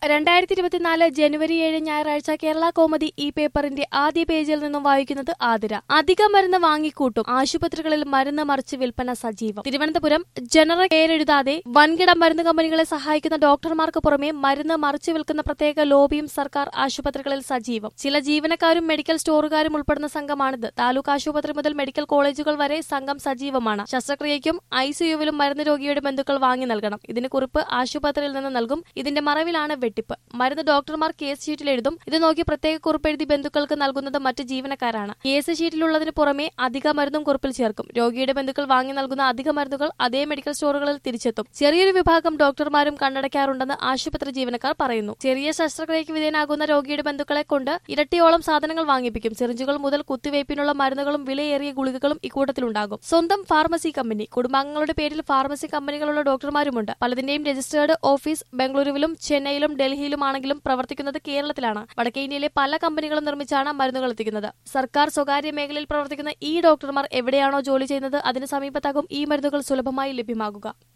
2024 ജനുവരി 7 ഞായറാഴ്ച കേരള കോമഡി ഈ പേപ്പറിന്റെ ആദ്യ പേജിൽ നിന്നും വായിക്കുന്നത് ആതിര. അധിക മരുന്ന് വാങ്ങിക്കൂട്ടും, ആശുപത്രികളിൽ മരുന്ന് മറിച്ച് വിൽപ്പന സജീവം. തിരുവനന്തപുരം ജനറൽ പേരെഴുതാതെ വൻകിട മരുന്ന് കമ്പനികളെ സഹായിക്കുന്ന ഡോക്ടർമാർക്ക് പുറമെ മരുന്ന് മറിച്ച് വിൽക്കുന്ന പ്രത്യേക ലോബിയും സർക്കാർ ആശുപത്രികളിൽ സജീവം. ചില ജീവനക്കാരും മെഡിക്കൽ സ്റ്റോറുകാരും ഉൾപ്പെടുന്ന സംഘമാണിത്. താലൂക്ക് ആശുപത്രി മുതൽ മെഡിക്കൽ കോളേജുകൾ വരെ സംഘം സജീവമാണ്. ശസ്ത്രക്രിയയ്ക്കും ഐസിയുവിലും മരുന്ന് രോഗിയുടെ ബന്ധുക്കൾ വാങ്ങി നൽകണം. ഇതിന് കുറിപ്പ് ആശുപത്രിയിൽ നിന്ന് നൽകും. ഇതിന്റെ മറവിലാണ് വെട്ടിപ്പ്. മരുന്ന് ഡോക്ടർമാർ കേസ് ഷീറ്റിൽ എഴുതും. ഇത് നോക്കി പ്രത്യേക കുറിപ്പെഴുതി ബന്ധുക്കൾക്ക് നൽകുന്നത് മറ്റ് ജീവനക്കാരാണ്. കേസ് ഷീറ്റിലുള്ളതിന് പുറമെ അധിക മരുന്നും കുറിപ്പിൽ ചേർക്കും. രോഗിയുടെ ബന്ധുക്കൾ വാങ്ങി നൽകുന്ന അധിക മരുന്നുകൾ അതേ മെഡിക്കൽ സ്റ്റോറുകളിൽ തിരിച്ചെത്തും. ചെറിയൊരു വിഭാഗം ഡോക്ടർമാരും കണ്ണടയ്ക്കാറുണ്ടെന്ന് ആശുപത്രി ജീവനക്കാർ പറയുന്നു. ചെറിയ ശസ്ത്രക്രിയയ്ക്ക് വിധേയനാകുന്ന രോഗിയുടെ ബന്ധുക്കളെ കൊണ്ട് ഇരട്ടിയോളം സാധനങ്ങൾ വാങ്ങിപ്പിക്കും. സിറിഞ്ചുകൾ മുതൽ കുത്തിവയ്പ്പിനുള്ള മരുന്നുകളും വിലയേറിയ ഗുളികകളും ഇക്കൂട്ടത്തിലുണ്ടാകും. സ്വന്തം ഫാർമസി കമ്പനി. കുടുംബാംഗങ്ങളുടെ പേരിൽ ഫാർമസി കമ്പനികളുള്ള ഡോക്ടർമാരുമുണ്ട്. പലതിന്റെയും രജിസ്റ്റേർഡ് ഓഫീസ് ബംഗളൂരുവിലും ചെന്നൈയിലും ഡൽഹിയിലുമാണെങ്കിലും പ്രവർത്തിക്കുന്നത് കേരളത്തിലാണ്. വടക്കേ ഇന്ത്യയിലെ പല കമ്പനികളും നിർമ്മിച്ചാണ് മരുന്നുകൾ എത്തിക്കുന്നത്. സർക്കാർ സ്വകാര്യ മേഖലയിൽ പ്രവർത്തിക്കുന്ന ഈ ഡോക്ടർമാർ എവിടെയാണോ ജോലി ചെയ്യുന്നത് അതിന് സമീപത്താകും ഈ മരുന്നുകൾ സുലഭമായി ലഭ്യമാകുക.